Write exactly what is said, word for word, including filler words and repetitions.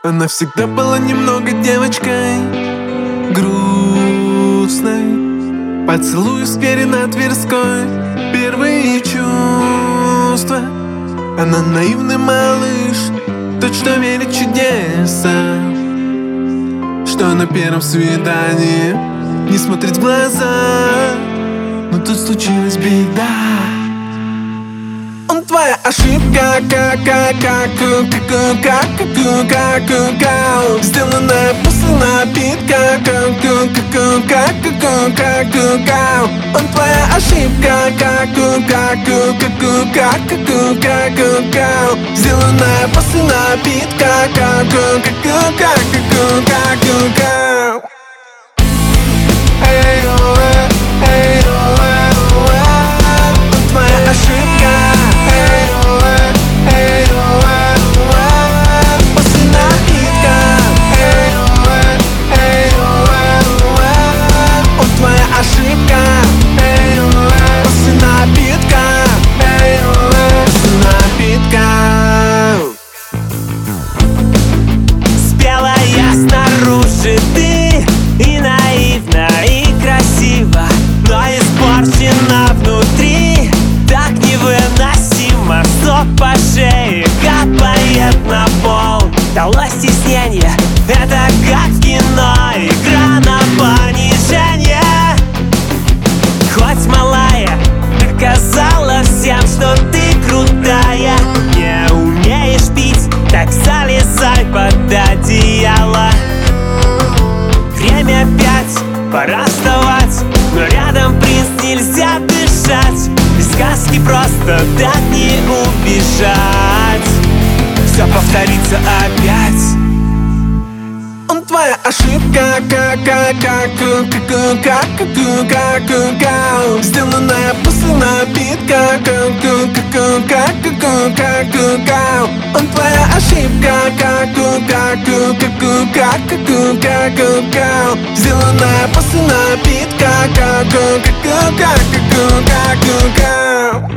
Она всегда была немного девочкой грустной. Поцелуй в сквере на Тверской, первые чувства. Она наивный малыш, тот, что верит в чудеса, что на первом свидании не смотрит в глаза. Но тут случилась беда. Он твоя ошибка, как, как, как, как, как, как, как, как, сделанная после напитка, как, как, как, как, как, как. Он твоя ошибка, как, как, как, как, как, как, как, сделанная после напитка, как, как, как, как, как, как, как. Ты и наивна, и красива, но испорчена внутри. Так невыносимо, сок по шее капает на пол. Дало стеснение, это как в кино, игра на понижение. Хоть малая, доказала всем, что ты крутая. Не умеешь пить, так залезай под одеяло. Время пять, пора вставать, но рядом принц, нельзя дышать. Без сказки просто так не убежать. Все повторится опять. Он твоя ошибка, как, как, как, как, как, как, как, как, сделанная после напитка, как, как, как, как, как, как. Он твоя ошибка, как, как, как, как, как, как, как, сделанная после напитка, как, как, как, как, как, как.